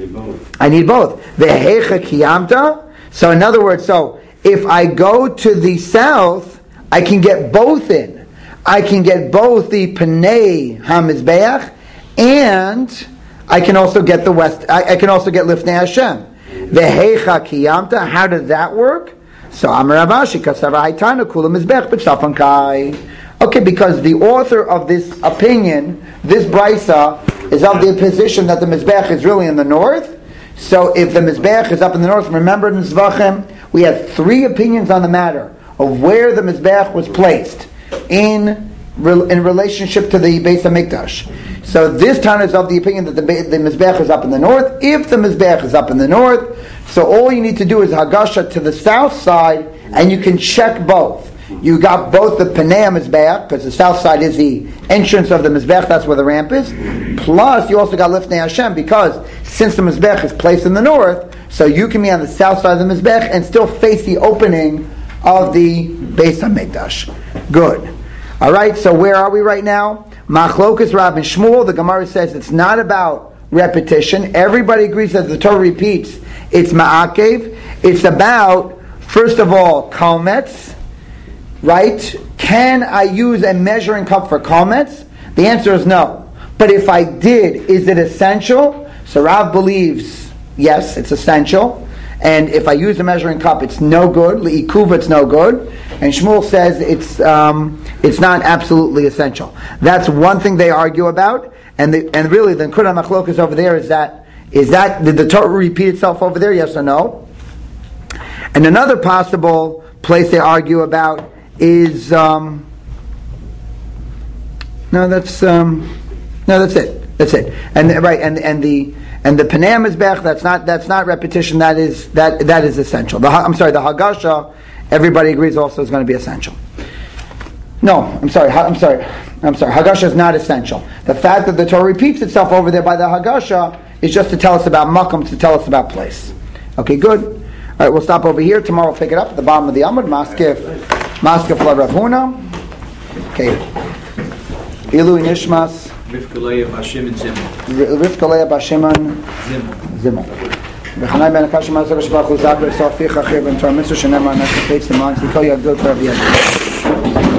I need both. Ve'hecha Kiyamta. So in other words, so if I go to the south, I can get both in. I can get both the Pnei HaMizbeach, and I can also get the west. I, I can also get Lifnei Hashem. Vehecha Kiyamta. How does that work? So Amar Ravashi Kasava Haitana Kula Mizbeach B'Shafan Kai. Okay, because the author of this opinion, this brisa, is of the position that the Mizbeach is really in the north. So if the Mizbeach is up in the north, remember in Zvachim, we had three opinions on the matter of where the Mizbeach was placed in in relationship to the Beis HaMikdash. So this time is of the opinion that the, the Mizbeach is up in the north. If the Mizbeach is up in the north, so all you need to do is Hagasha to the south side, and you can check both. You got both the Pnei HaMizbeach, because the south side is the entrance of the Mizbeach, that's where the ramp is, plus you also got Lifnei Hashem, because since the Mizbeach is placed in the north, so you can be on the south side of the Mizbeach and still face the opening of the Beis HaMikdash. Good. All right, so where are we right now? Machlokas Rav and Shmuel. The Gemara says it's not about repetition. Everybody agrees that the Torah repeats. It's ma'akev. It's about, first of all, kalmetz. Right? Can I use a measuring cup for kalmetz? The answer is no. But if I did, is it essential? So Rav believes, yes, it's essential. And if I use a measuring cup, it's no good. Li'ikuva, it's no good. And Shmuel says it's um, it's not absolutely essential. That's one thing they argue about. And the, and really, the Nekuda Machlokas over there is that is that did the Torah repeat itself over there? Yes or no? And another possible place they argue about is um, no, that's um, no, that's it. That's it. And right, and and the. And the Pnei HaMizbeach, that's not that's not repetition. That is that that is essential. The, I'm sorry, the Hagasha, everybody agrees also is going to be essential. No, I'm sorry, I'm sorry, I'm sorry. Hagasha is not essential. The fact that the Torah repeats itself over there by the Hagasha is just to tell us about Makom, to tell us about place. Okay, good. All right, we'll stop over here. Tomorrow we'll pick it up at the bottom of the Amud. Maskef, Maskef La Rav Huna. Okay. Ilui Nishmas. Rivka Leah Bashiman Zimmel. Rivka Leah Bashiman Zimmel. V'chanai ben Akash Mazar Shbach Uzak V'Sal Ficha Chir Ben Torah Mitzvah Shenemar Nefesh Teman Zikol Yagdol Torah V'Yagdol.